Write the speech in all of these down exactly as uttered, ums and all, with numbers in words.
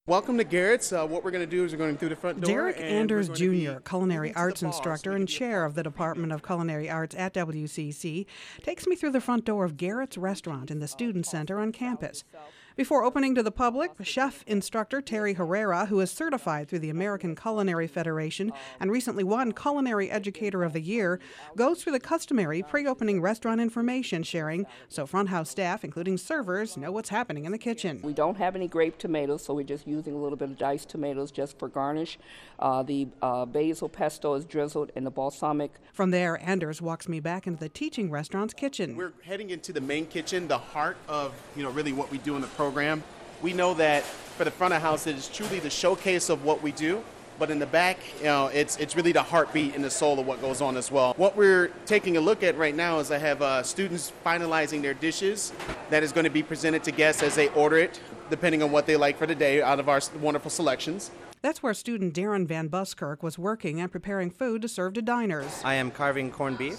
Welcome to Garrett's. Uh, what we're going to do is we're going through the front door. Derek and Anders we're going to Junior, be culinary moving to arts the bar so instructor we and can get- chair of the Department of Culinary Arts at W C C, takes me through the front door of Garrett's Restaurant in the Student Center on campus. Before opening to the public, chef instructor Terry Herrera, who is certified through the American Culinary Federation and recently won Culinary Educator of the Year, goes through the customary pre-opening restaurant information sharing so front house staff, including servers, know what's happening in the kitchen. We don't have any grape tomatoes, so we're just using a little bit of diced tomatoes just for garnish. Uh, the uh, basil pesto is drizzled in the balsamic. From there, Anders walks me back into the teaching restaurant's kitchen. We're heading into the main kitchen, the heart of, you know, really what we do in the program. We know that for the front of house, it is truly the showcase of what we do. But in the back, you know, it's it's really the heartbeat and the soul of what goes on as well. What we're taking a look at right now is I have uh, students finalizing their dishes that is going to be presented to guests as they order it, depending on what they like for the day out of our wonderful selections. That's where student Darren Van Buskirk was working and preparing food to serve to diners. I am carving corned beef.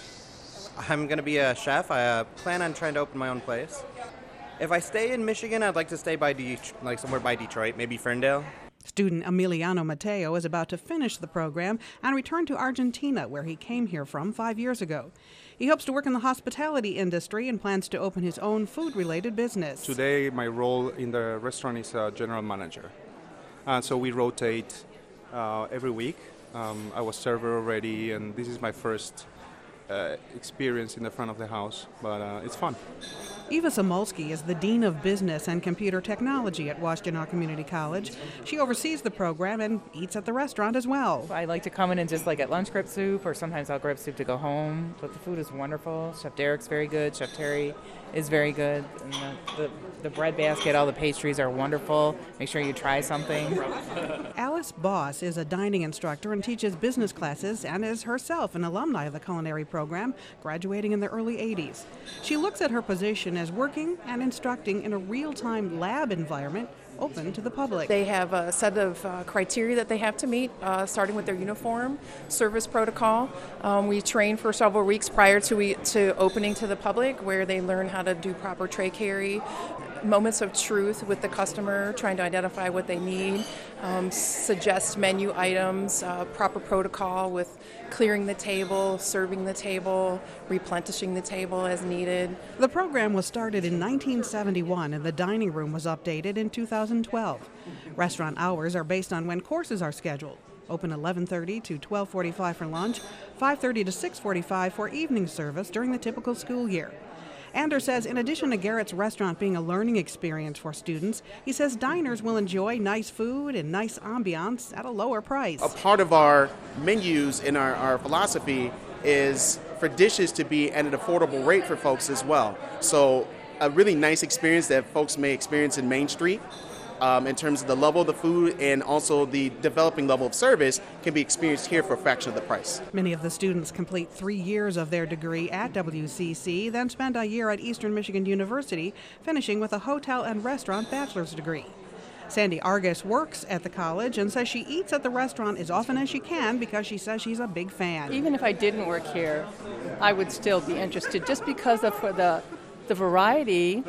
I'm going to be a chef. I uh, plan on trying to open my own place. If I stay in Michigan, I'd like to stay by De- like somewhere by Detroit, maybe Ferndale. Student Emiliano Mateo is about to finish the program and return to Argentina, where he came here from five years ago. He hopes to work in the hospitality industry and plans to open his own food-related business. Today, my role in the restaurant is a general manager. Uh, so we rotate uh, every week. Um, I was server already, and this is my first uh, experience in the front of the house, but uh, it's fun. Eva Samolsky is the Dean of Business and Computer Technology at Washtenaw Community College. She oversees the program and eats at the restaurant as well. I like to come in and just like get lunch grab soup, or sometimes I'll grab soup to go home. But the food is wonderful. Chef Derek's very good. Chef Terry is very good. And the, the, the bread basket, all the pastries are wonderful. Make sure you try something. Alice Boss is a dining instructor and teaches business classes and is herself an alumni of the culinary program, graduating in the early eighties. She looks at her position as working and instructing in a real-time lab environment open to the public. They have a set of uh, criteria that they have to meet, uh, starting with their uniform, service protocol. Um, we train for several weeks prior to, we, to opening to the public, where they learn how to do proper tray carry, moments of truth with the customer, trying to identify what they need, um, suggest menu items, uh, proper protocol with clearing the table, serving the table, replenishing the table as needed. The program was started in nineteen seventy-one and the dining room was updated in two thousand twelve. Restaurant hours are based on when courses are scheduled. Open eleven thirty to twelve forty-five for lunch, five thirty to six forty-five for evening service during the typical school year. Anders says in addition to Garrett's restaurant being a learning experience for students, he says diners will enjoy nice food and nice ambiance at a lower price. A part of our menus and our, our philosophy is for dishes to be at an affordable rate for folks as well. So a really nice experience that folks may experience in Main Street um, in terms of the level of the food and also the developing level of service can be experienced here for a fraction of the price. Many of the students complete three years of their degree at W C C, then spend a year at Eastern Michigan University, finishing with a hotel and restaurant bachelor's degree. Sandy Argus works at the college and says she eats at the restaurant as often as she can because she says she's a big fan. Even if I didn't work here, I would still be interested just because of for the the variety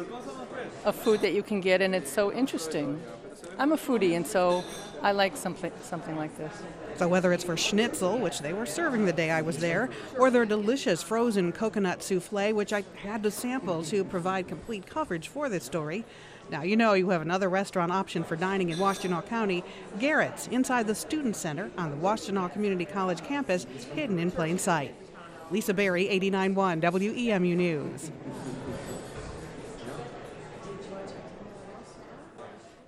of food that you can get, and it's so interesting. I'm a foodie, and so I like something something like this. So whether it's for schnitzel, which they were serving the day I was there, or their delicious frozen coconut souffle, which I had to sample to provide complete coverage for this story. Now you know you have another restaurant option for dining in Washtenaw County, Garrett's, inside the Student Center on the Washtenaw Community College campus, hidden in plain sight. Lisa Berry, eighty-nine point one W E M U News.